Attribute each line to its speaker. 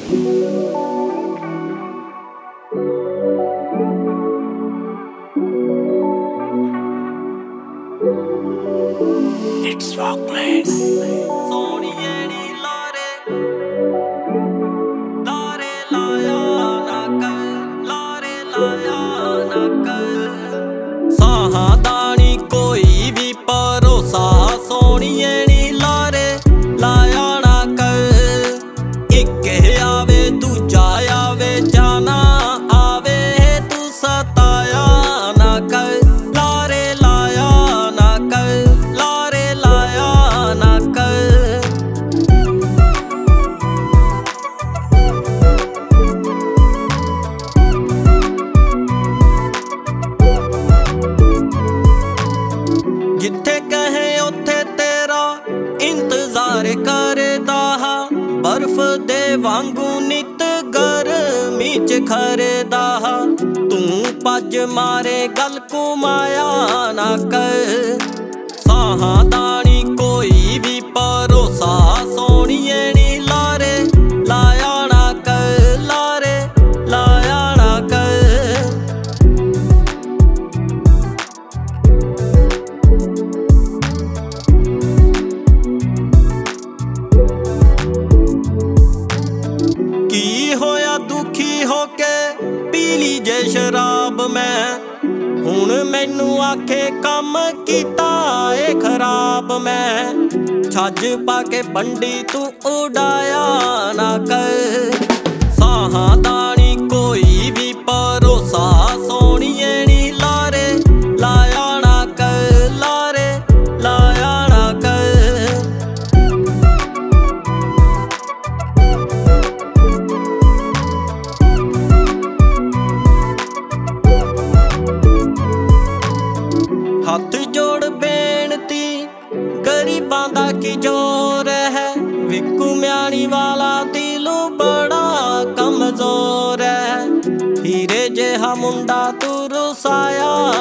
Speaker 1: It's Walkman.
Speaker 2: ਸੋਹਣੀਏ ਨੀ ਲਾਰੇ ਲਾਰੇ ਲਾਇਆ ਨਾ ਕਰ, ਲਾਰੇ ਲਾਇਆ ਨਾ ਕਰ। ਸਾਹਾਂ ਦਾ ਨੀ ਕੋਈ ਵੀ ਭਰੋਸਾ, ਸੋਹਣੀਏ ਨੀ ਲਾਰੇ ਲਾਇਆ ਨਾ ਕਰ। ਇੱਕ ਆਵੇ ਦੂਜਾ ਆਵੇ, ਜਾਣਾ ਆਵੇ ਤੂੰ ਸਤਾਇਆ ਨਾ ਕਰ। ਲਾਰੇ ਲਾਇਆ ਨਾ ਕਰ, ਲਾਰੇ ਲਾਇਆ ਨਾ ਕਰ। ਜਿੱਥੇ ਕਹੇ ਉੱਥੇ ਤੇਰਾ ਇੰਤਜ਼ਾਰ ਕਰਦਾ ਹਾਂ, ਬਰਫ਼ ਦੇ ਵਾਂਗੂ ਨਿੱਤ ਗਰਮੀ ਚ ਖਰਦਾ ਹਾਂ। ਤੂੰ ਭੱਜ ਮਾਰੇ ਗੱਲ ਘੁਮਾਇਆ ਨਾ ਕਰ। ਸਾਹਾਂ ਦਾ ਨੀ ਕੋਈ ਵੀ ਭਰੋਸਾ, ਸੋਹਣੀਏ ਨੀ ਲਾਰੇ ਲਾਇਆ ਨਾ ਕਰ, ਲਾਰੇ ਲਾਇਆ ਨਾ ਕਰ। ਕੀ ਹੋਇਆ ਦੁਖੀ ਹੋ ਕੇ ਪੀ ਲਈ ਜੇ ਸ਼ਰਾਬ ਮੈਂ, ਹੁਣ ਮੈਨੂੰ ਆਖੇ ਕੰਮ ਕੀਤਾ ਏ ਖਰਾਬ ਮੈਂ। ਛੱਜ ਪਾ ਕੇ ਪੰਡੀ ਤੂੰ ਉਡਾਇਆ ਨਾ ਕਰ। ਸਾਹਾਂ ਦਾ ਨੀ ਕੋਈ ਵੀ ਭਰੋਸਾ, ਸੋਹਣੀਏ ਨੀ ਲਾਰੇ ਲਾਇਆ ਨਾ ਕਰ, ਲਾਰੇ ਲਾਇਆ ਨਾ ਕਰ। ਹੱਥ ਜੋੜ ਬੇਨਤੀ ਗਰੀਬਾਂ ਦਾ ਕੀ ਜ਼ੋਰ ਹੈ, ਵਿਕੂ ਮਿਆਣੀ ਵਾਲਾ ਦਿਲੋਂ ਬੜਾ ਕਮਜ਼ੋਰ ਹੈ। ਹੀਰੇ ਜਿਹਾ ਮੁੰਡਾ ਤੂੰ ਰੁਸਾਇਆ